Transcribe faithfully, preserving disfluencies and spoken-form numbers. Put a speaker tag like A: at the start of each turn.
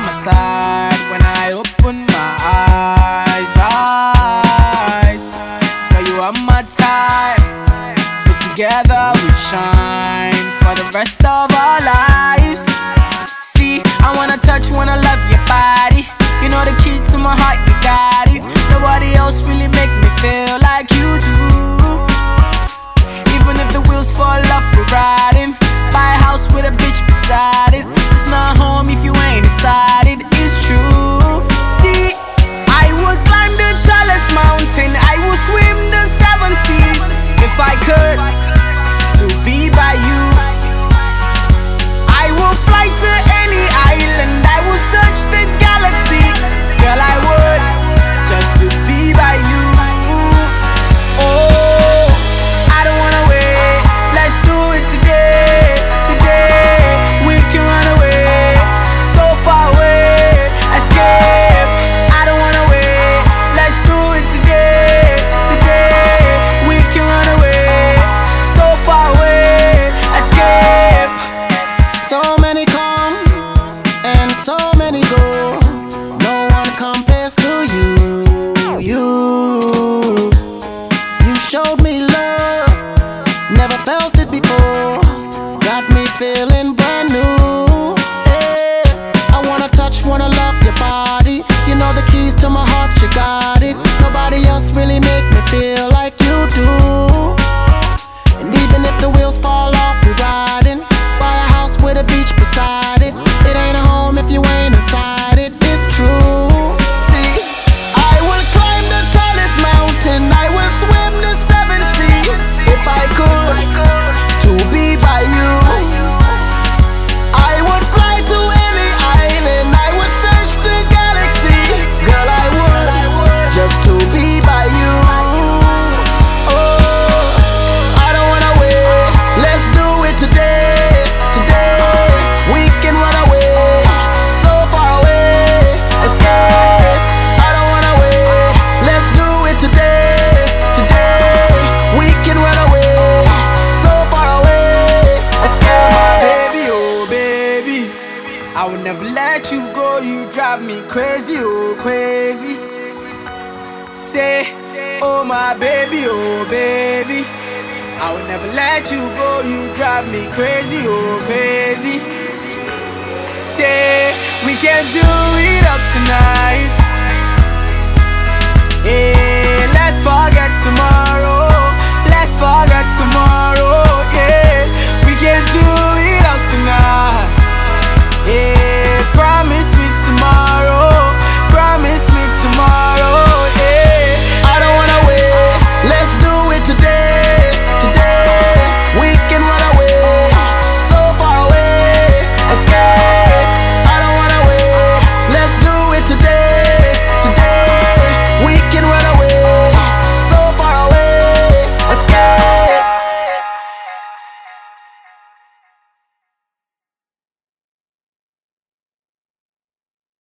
A: my side when I open my eyes, eyes. Girl, you are my type, so together we shine for the rest of our lives. See, I wanna touch, wanna love your body. You know the key to my heart, you got it. Nobody else really make me feel like you do. Even if the wheels fall off, we're riding. Buy a house with a bitch beside it. It's not home if you ain't inside it. It's true. See, I would climb the tallest mountain, I would swim the seven seas if I could, to be by you. I will fly to any island, I will search the galaxy. Girl, I would, just to be by you. Oh, I don't wanna wait, let's do it today. Today, we can run away, so far away, escape. I don't wanna wait, let's do it today. Today, we can run away, so far away, escape.
B: So many come and so many go. No one compares to you. You, you showed me love, never felt it before. Got me feeling brand new. Hey, I wanna touch, wanna love your body. You know the keys to my heart, you got it. Nobody else really make me feel like you do. And even if the wheels fall off, we're riding. Buy a house with a beach beside it. It ain't a home if you ain't inside it. It's true. See, I will climb the tallest mountain, I will swim the seven seas if I could, to be by you. I would fly to any island, I would search the galaxy. Girl, I would, just to be by you. Oh, I don't wanna wait, let's do it today. Today, we can run away, so far away, escape. I don't wanna wait, let's do it today. Today, we can run away, so far away, escape.
A: Baby, oh baby, I will never let you go. You drive me crazy, oh crazy. Say, oh my baby, oh baby, I will never let you go. You drive me crazy, oh crazy. Say, we can do it up tonight. Hey, let's forget tomorrow.